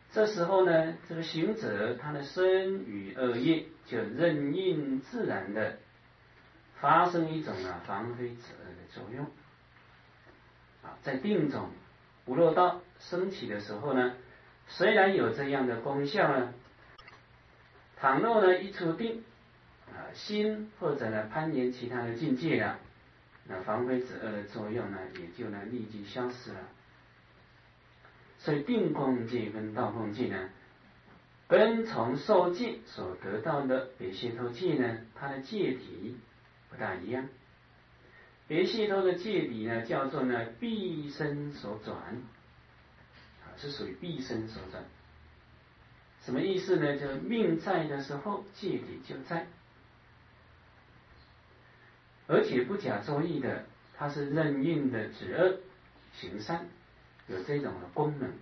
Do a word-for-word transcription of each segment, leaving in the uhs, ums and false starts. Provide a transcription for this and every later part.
这时候呢，这个行者他的身与恶业就任运自然的发生一种啊防非止恶的作用。啊，在定中无漏道升起的时候呢，虽然有这样的功效呢，倘若呢一出定啊，心或者呢攀岩其他的境界啊，那防非止恶的作用呢，也就呢立即消失了。所以定空界跟道空界呢，跟从受戒所得到的别解脱戒呢，它的戒体不大一样。别解脱的戒体呢，叫做呢毕生所转，啊，是属于毕生所转。什么意思呢？就是命在的时候，戒体就在，而且不假作意的，它是任运的止恶行善，有这种的功能。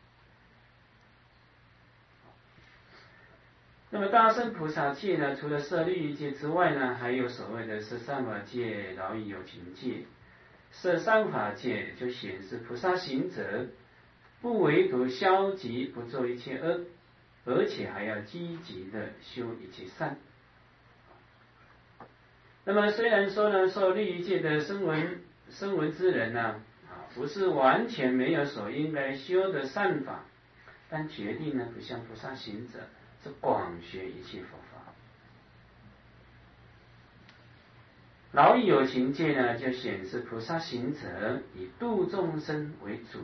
那么大乘菩萨戒呢，除了摄律仪戒之外呢，还有所谓的摄三法戒、饶益有情戒。摄三法戒就显示菩萨行者不唯独消极不做一切恶，而且还要积极的修一切善。那么虽然说呢，受律仪戒的声闻声闻之人呢，啊，不是完全没有所应该修的善法，但决定呢不像菩萨行者是广学一切佛法。饶益有情戒呢，就显示菩萨行者以度众生为主，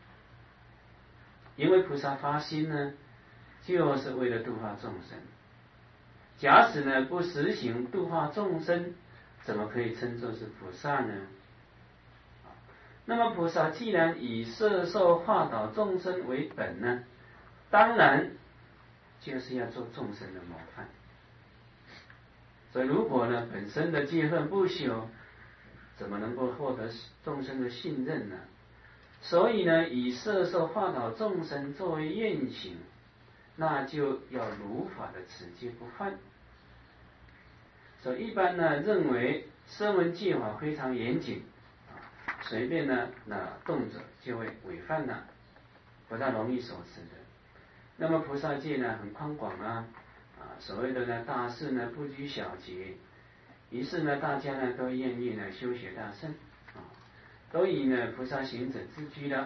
因为菩萨发心呢，就是为了度化众生。假使呢不实行度化众生，怎么可以称作是菩萨呢？那么菩萨既然以摄受化导众生为本呢，当然就是要做众生的模范。所以如果呢本身的戒恨不修，怎么能够获得众生的信任呢？所以呢，以摄受化导众生作为愿行，那就要如法的持戒不犯。所以一般呢认为声闻戒法非常严谨，随便呢那动辄就会违犯了，不大容易守持的。那么菩萨戒呢很宽广啊，啊所谓的呢大事呢不拘小节，于是呢大家呢都愿意呢修学大乘啊，都以呢菩萨行者自居的。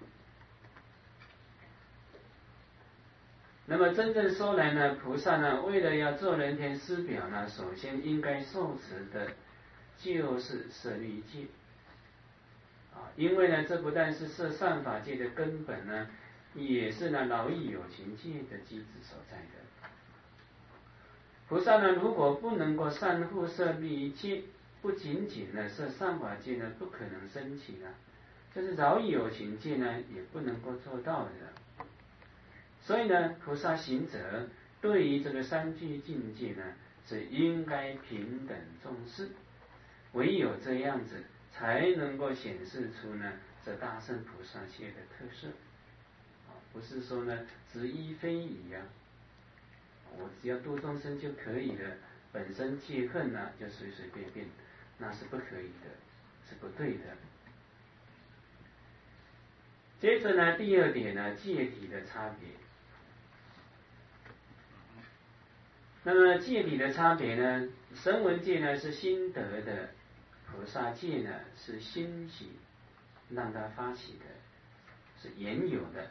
那么真正说来呢，菩萨呢为了要做人天师表呢，首先应该受持的就是摄律仪戒啊，因为呢这不但是摄善法戒的根本呢，也是呢饶益有情戒的机制所在的。菩萨呢如果不能够善护摄律仪戒，不仅仅呢摄善法戒呢不可能升起呢，就是饶益有情戒呢也不能够做到的。所以呢，菩萨行者对于这个三聚境界呢，是应该平等重视，唯有这样子，才能够显示出呢这大乘菩萨戒的特色。啊，不是说呢只依非倚呀，我只要度众生就可以了，本身戒恨呢就随随便便，那是不可以的，是不对的。接着呢，第二点呢，戒体的差别。那么戒体的差别呢，声闻戒呢是心得的，菩萨戒呢是心起让它发起的，是原有的。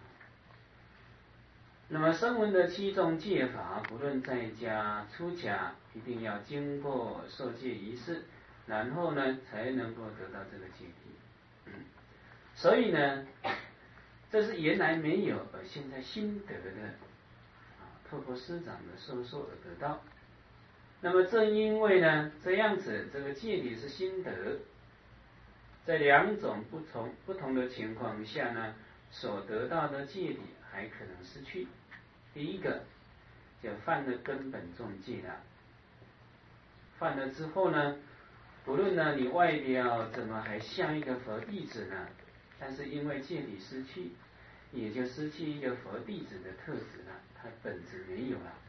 那么声闻的七种戒法，不论在家出家，一定要经过受戒仪式，然后呢才能够得到这个戒体。嗯，所以呢，这是原来没有，而现在心得的。透过师长的授受而得到。那么正因为呢这样子，这个戒体是心得，在两种不同不同的情况下呢，所得到的戒体还可能失去。第一个就犯了根本重戒了，犯了之后呢，不论呢你外表怎么还像一个佛弟子呢，但是因为戒体失去，也就失去一个佛弟子的特质了，它本质没有了。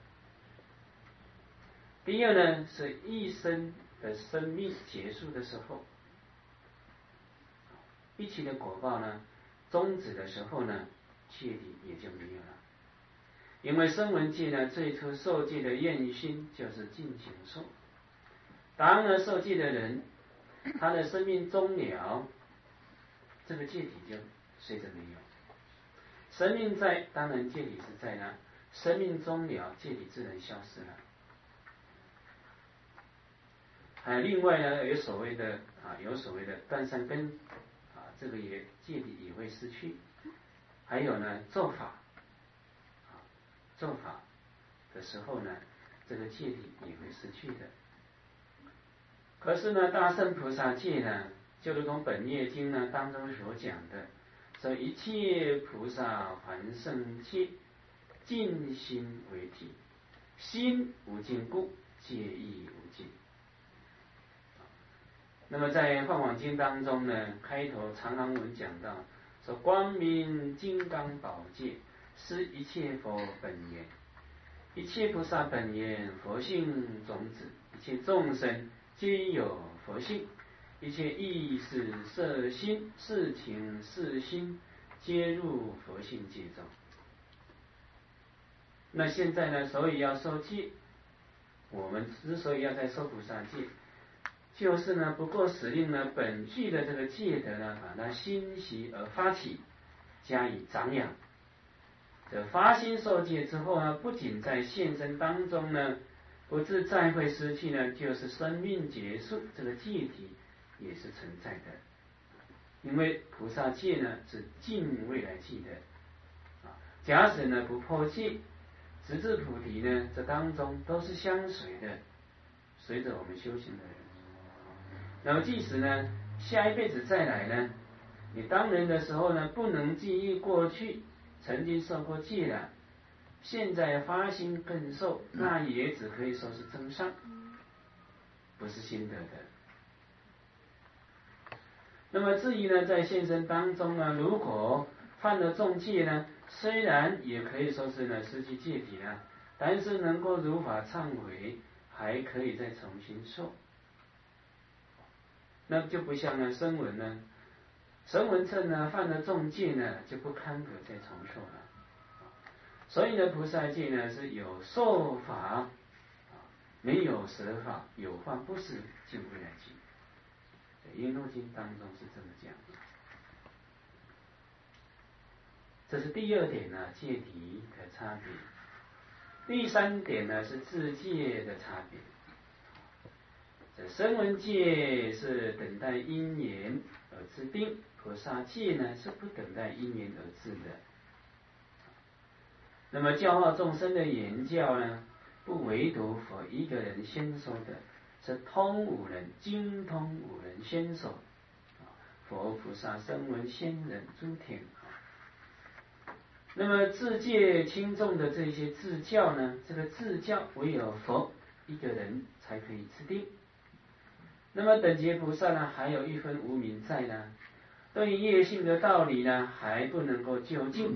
第二呢，是一生的生命结束的时候，一切的果报呢终止的时候呢， 戒体也就没有了。因为声闻戒呢，最初受戒的愿心就是尽情受。当呢受戒的人，他的生命终了，这个戒体就随着没有。生命在，当然戒体是在呢。生命终了，戒体自然消失了。还有另外呢，有所谓的啊，有所谓的断善根啊，这个也戒体也会失去。还有呢，做法啊，做法的时候呢，这个戒体也会失去的。可是呢，大乘菩萨戒呢，就如同本业经呢当中所讲的，说一切菩萨还圣戒，尽心为体，心无尽故，戒亦无尽。那么在《梵网经》当中呢，开头长行文讲到，说光明金刚宝戒是一切佛本源，一切菩萨本源佛性种子，一切众生皆有佛性，一切意识色心事情事心皆入佛性界中。那现在呢，所以要受戒，我们之所以要在受菩萨戒，就是呢，不过使令呢本具的这个戒德呢，把它欣喜而发起，加以长养。这发心受戒之后呢，不仅在现身当中呢，不自再会失去呢，就是生命结束，这个戒体也是存在的。因为菩萨戒呢是尽未来际的啊，假使呢不破戒，直至菩提呢，这当中都是相随的，随着我们修行的人。那么即使呢下一辈子再来呢，你当人的时候呢，不能记忆过去曾经受过戒了，现在发心更受，那也只可以说是增上，不是心得的。那么至于呢，在现身当中呢，如果犯了重戒呢，虽然也可以说是呢失去戒体了，但是能够如法忏悔，还可以再重新受。那就不像呢声闻呢，声闻乘呢犯了重戒呢，就不堪可再重受了。所以呢，菩萨戒呢是有受法，没有舍法，有患不施，尽未来际。《璎珞经》当中是这么讲的。这是第二点呢，戒体的差别。第三点呢是自戒的差别。这声闻戒是等待因缘而自定，菩萨戒呢是不等待因缘而自的。那么教化众生的言教呢，不唯独佛一个人先说的，是通五人、精通五人先说，佛菩萨声闻仙人诸天。那么自戒轻重的这些自教呢，这个自教唯有佛一个人才可以自定。那么等觉菩萨呢，还有一分无明在呢，对于业性的道理呢，还不能够究竟，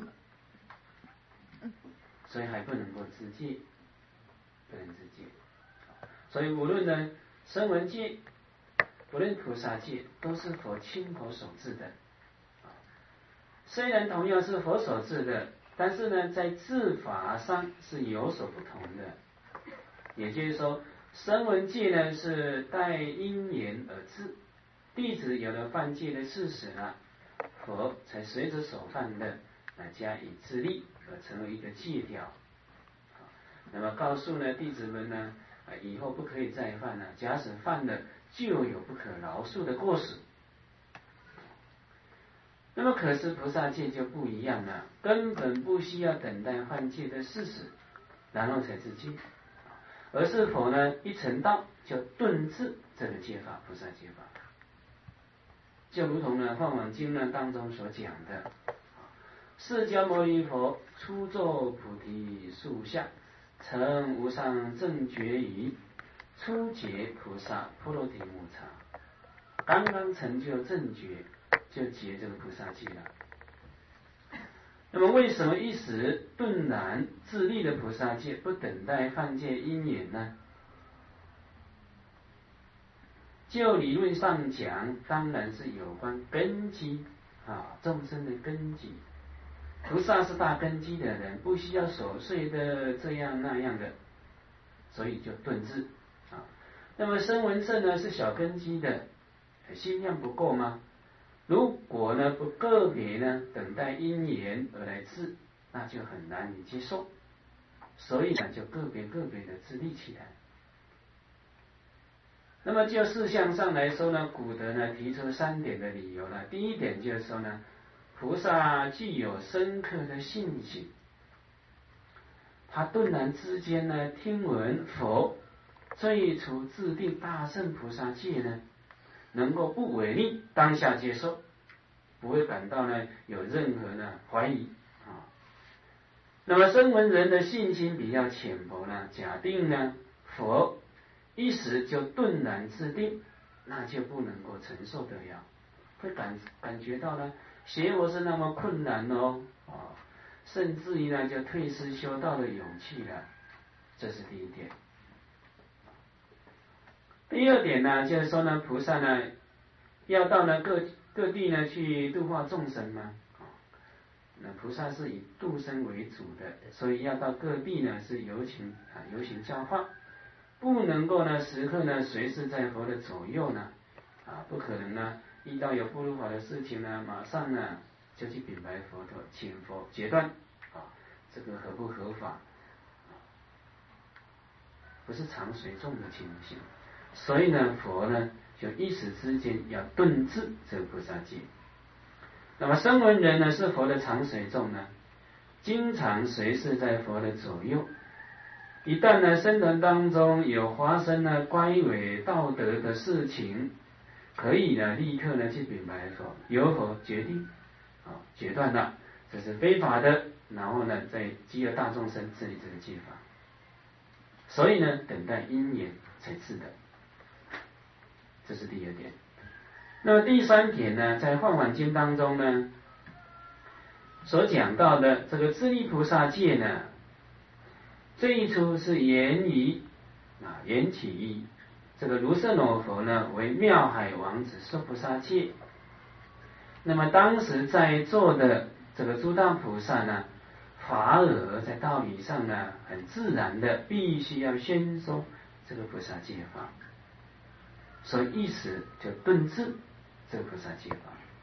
所以还不能够自戒，不能自戒。所以无论呢声闻戒，不论菩萨戒，都是佛亲口所制的。虽然同样是佛所制的，但是呢，在制法上是有所不同的。也就是说，声闻戒呢是待因缘而制，弟子有了犯戒的事实了，佛才随着所犯的来加以自力，而成为一个戒条。那么告诉呢弟子们呢，以后不可以再犯了，假使犯了，就有不可饶恕的过失。那么可是菩萨戒就不一样了，根本不需要等待犯戒的事实，然后才自戒，而是否呢一成道就顿治这个戒法，菩萨戒法，就如同呢《梵网经》呢当中所讲的，释迦牟尼佛初坐菩提树下，成无上正觉语，初结菩萨波罗提木叉，刚刚成就正觉，就结这个菩萨戒了。那么为什么一时顿然自立的菩萨戒不等待犯戒因缘呢？就理论上讲，当然是有关根基啊，众生的根基。 菩萨是大根基的人，不需要琐碎的这样那样的，所以就顿至啊。那么声闻乘呢是小根基的，心量不够吗？如果呢不个别呢等待因缘而来治，那就很难以接受，所以呢就个别个别的自立起来。那么就事项上来说呢，古德呢提出三点的理由了。第一点就是说呢，菩萨具有深刻的信心，他顿然之间呢听闻佛最初制定大乘菩萨戒呢，能够不违逆，当下接受，不会感到呢有任何的怀疑啊。那么声闻人的信心比较浅薄呢，假定呢佛一时就顿然制定，那就不能够承受得了，会感感觉到呢学佛是那么困难哦，啊，甚至于呢就退失修道的勇气了，这是第一点。第二点呢，就是说呢，菩萨呢要到呢各各地呢去度化众生嘛，啊，那菩萨是以度生为主的，所以要到各地呢是游行啊游行教化，不能够呢时刻呢随时在佛的左右呢，啊，不可能呢遇到有不如法的事情呢，马上呢就去禀白佛陀，请佛决断，啊，这个合不合法，不是常随众的情形。所以呢，佛呢就一时之间要顿至这个菩萨戒。那么声闻人呢是佛的常随众呢，经常随侍在佛的左右。一旦呢僧团当中有发生呢乖违道德的事情，可以呢立刻呢去禀白佛，由佛决定啊决断了，这是非法的，然后呢再积乐大众生治理这个戒法。所以呢等待因缘才治的。这是第二点。那么第三点呢，在《梵网经》当中呢，所讲到的这个自利菩萨戒呢，这一出是源于啊，缘起于这个卢舍那佛呢为妙海王子受菩萨戒。那么当时在座的这个诸大菩萨呢，法尔在道理上呢，很自然的必须要宣说这个菩萨戒法。所以一时就顿至这个菩萨戒法。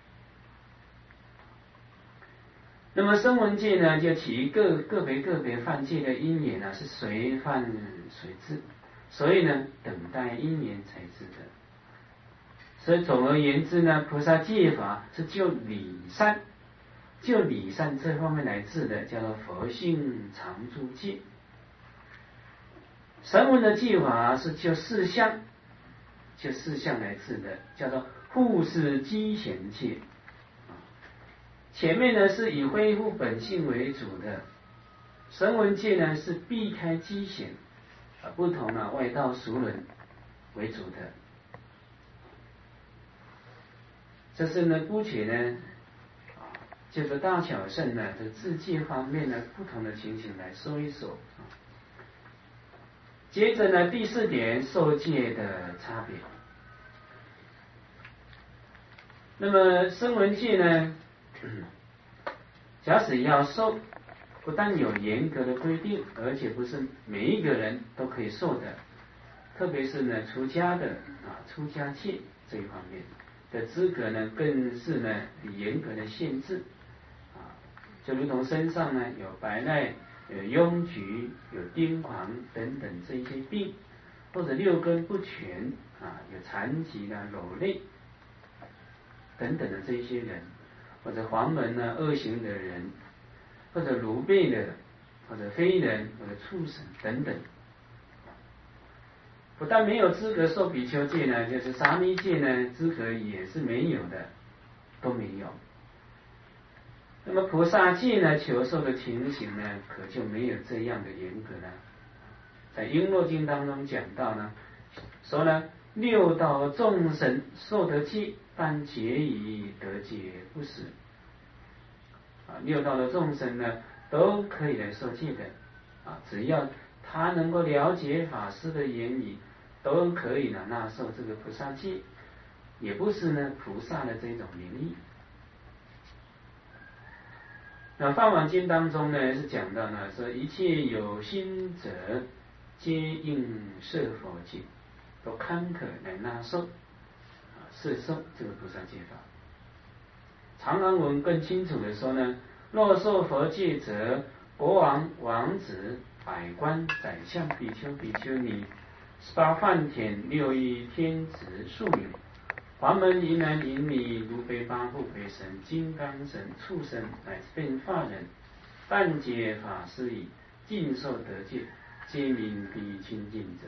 那么声闻戒呢，就起于个个别个别犯戒的因缘呢，是随犯随治，所以呢等待因缘才治的。所以总而言之呢，菩萨戒法是就理善，就理善这方面来治的，叫做佛性常住戒。声闻的戒法是就事相。就事项来治的，叫做护世积贤戒。前面呢是以恢复本性为主的，声闻戒呢是避开积贤，啊，不同啊外道俗人为主的。这是呢，姑且呢，啊，就着大小乘呢的自戒方面呢不同的情形来说一说。接着呢，第四点受戒的差别。那么声闻戒呢，假使要受，不但有严格的规定，而且不是每一个人都可以受的，特别是呢出家的啊出家戒这一方面的资格呢，更是呢严格的限制啊，就如同身上呢有白赖、有痈疽、有癫狂等等这一些病，或者六根不全啊，有残疾啦、裸泪等等的这一些人，或者黄门呢恶行的人，或者奴婢的，或者非人，或者畜生等等，不但没有资格受比丘戒呢，就是沙弥戒呢资格也是没有的，都没有。那么菩萨戒呢求受的情形呢，可就没有这样的严格了。在《璎珞经》当中讲到呢，说呢六道众生受得戒，但结于得戒不实。啊，六道的众生呢都可以来受戒的，啊，只要他能够了解法师的言语，都可以呢纳受这个菩萨戒，也不是呢菩萨的这种名义。 那《法华经》当中呢是讲到呢，说一切有心者，皆应摄佛戒，都堪可来纳受，啊，摄受这个菩萨戒法。长安文更清楚的说呢，若受佛戒者，国王、王子、百官、宰相、比丘、比丘尼、十八梵天、六亿天子、庶民、华门、银男、银女、如悲八部鬼神、金刚神、畜生，乃至变化人，但解法师矣，尽受得戒，皆名第一清净者。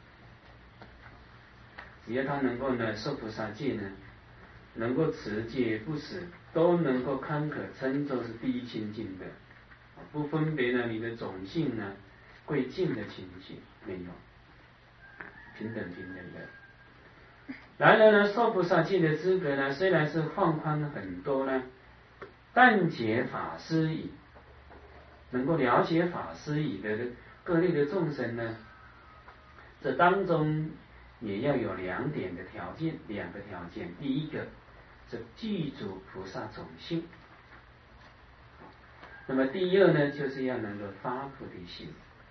只要他能够呢受菩萨戒呢，能够持戒不死，都能够堪可称作是第一清净的，不分别呢你的种姓呢贵贱的情形，没有，平等平等的。然而呢，受菩萨戒的资格呢，虽然是放宽很多呢，但解法师矣，能够了解法师矣的各类的众生呢，这当中也要有两点的条件，两个条件。第一个是具足菩萨种性，那么第二呢，就是要能够发菩提心。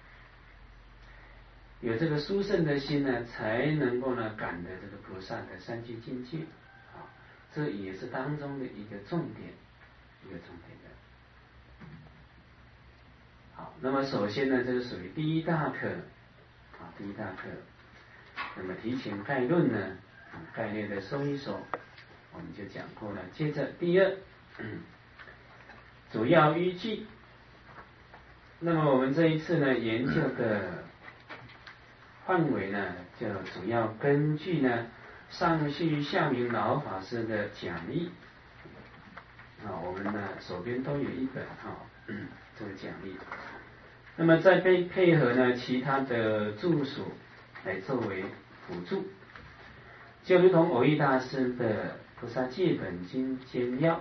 有这个殊胜的心呢，才能够呢感得这个菩萨的三界境界，啊，这也是当中的一个重点，一个重点的。好，那么首先呢，这是属于第一大课，啊，第一大课。那么提前概论呢，啊，概略的说一说，我们就讲过了。接着第二，嗯，主要依据。那么我们这一次呢，研究的范围呢，就主要根据呢上续下明老法师的讲义啊，我们呢手边都有一本哈、嗯，这个讲义。那么再配配合呢其他的著述来作为辅助，就如同蕅益大师的《菩萨戒本经简要》，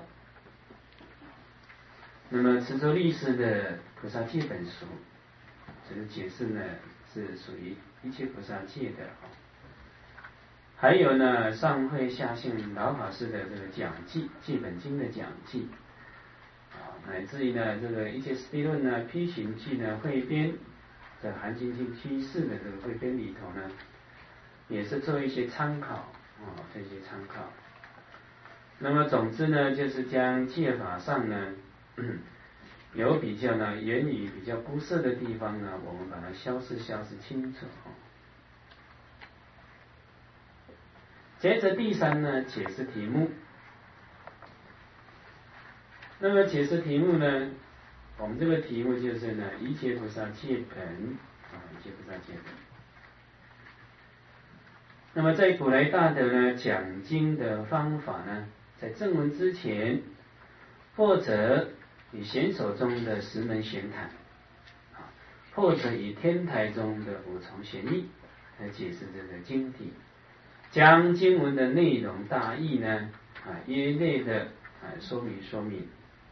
那么慈州律师的《菩萨戒本书》，这个解释呢是属于一切菩萨戒的啊。还有呢，上会下信老法师的这个讲记，戒本经的讲记啊，乃至于呢这个一切实地论呢、批行记呢、汇编的含经经趋势的这个汇编里头呢，也是做一些参考啊，这些参考。那么总之呢，就是将戒法上呢，嗯、有比较呢言语比较不涉的地方呢，我们把它消释消释清楚。接着第三呢，解释题目。那么解释题目呢，我们这个题目就是呢，一切菩萨戒本啊，一切菩萨戒本。那么在古来大德呢讲经的方法呢，在正文之前，或者以显手中的十门玄谈，啊，或者以天台中的五重玄义来解释这个经题。将经文的内容大意呢，啊，约略的啊说明说明。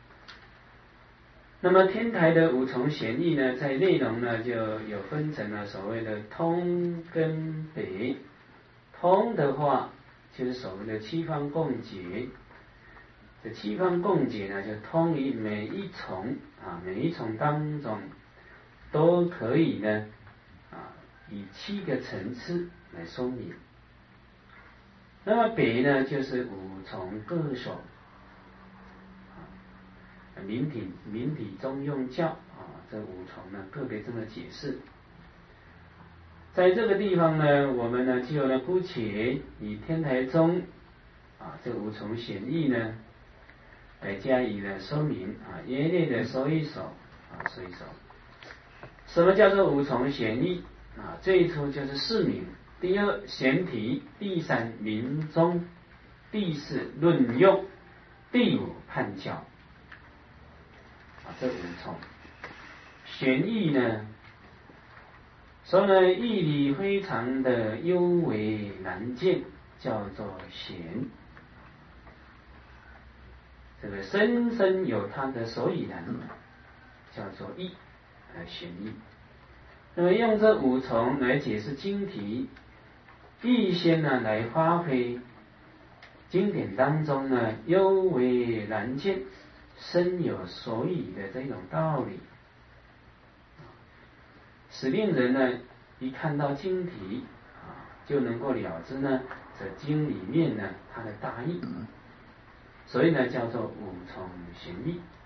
那么天台的五重玄义呢，在内容呢就有分成了所谓的通跟别。通的话，就是所谓的七方共解。这七方共解呢，就通于每一重啊，每一重当中都可以呢，啊，以七个层次来说明。那么别呢，就是五重各首，啊，明体明体中用教啊，这五重呢个别这么解释。在这个地方呢，我们呢就呢姑且以天台宗啊这五重显义呢来加以呢说明啊，约略的说一说啊，说一说。什么叫做五重显义啊？最初就是四明。第二显体，第三明宗，第四论用，第五判教啊，这五重玄义呢，所以呢义理非常的幽微难见，叫做玄。这个深深有它的所以然，叫做义，呃玄义。那么用这五重来解释经题，预先呢来发挥经典当中呢幽微难见， 身有所以的这种道理，使令人呢一看到经题啊，就能够了知呢这经里面呢它的大意，所以呢叫做五重玄义。